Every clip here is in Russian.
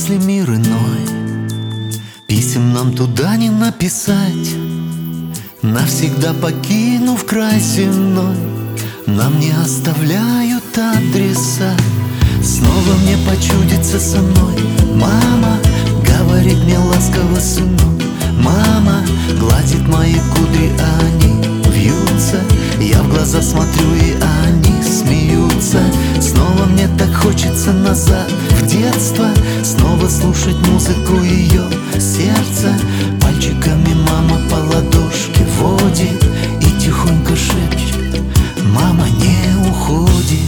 если мир иной, писем нам туда не написать. Навсегда покинув край земной, нам не оставляют адреса. Снова мне почудится со мной мама, говорит мне ласково: сынок. Мама гладит мои кудри, а они вьются. Я в глаза смотрю, и они смеются. Снова мне так хочется назад, в детство, снова слушать музыку ее сердца. Пальчиками мама по ладошке водит и тихонько шепчет: мама не уходит.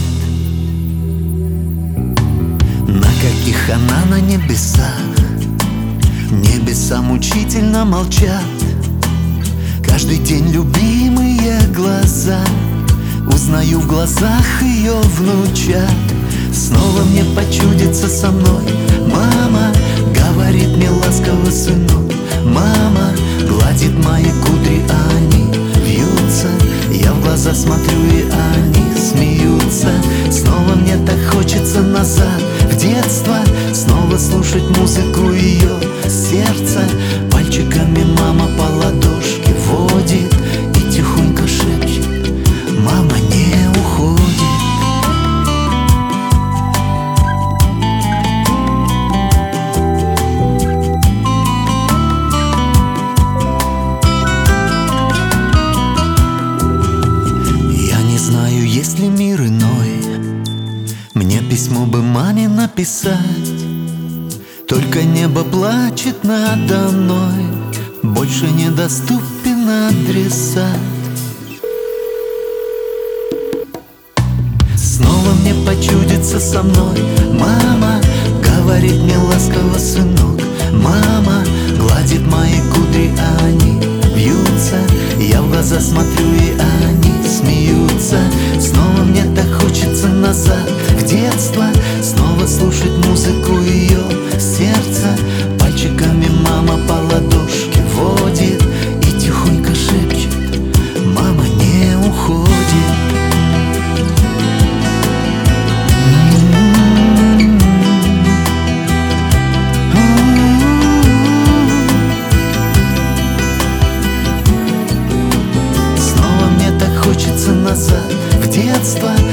На каких она на небесах, небеса мучительно молчат. Каждый день любимые глаза, узнаю в глазах ее внучат. Снова мне почудится со мной мама, говорит мне ласково: сынок. Мама гладит мои кудри, а они вьются. Я в глаза смотрю, и они смеются. Снова мне так хочется назад, в детство, снова слушать музыку ее сердца. Пальчиками мама по ладошке водит и тихонько шепчет: мама не уходит. Я не знаю, есть ли мир иной, мне письмо бы маме написать. Только небо плачет надо мной, больше недоступен адресат. Снова мне почудится со мной мама, говорит мне ласково: сынок. Мама гладит мои кудри, а они вьются. Я в глаза смотрю, и они смеются. Снова мне так хочется назад, в детство, снова слушать музыку ее сердца. Пальчиками мама по ладошке водит и тихонько шепчет: мама не уходит. Снова мне так хочется назад, в детство,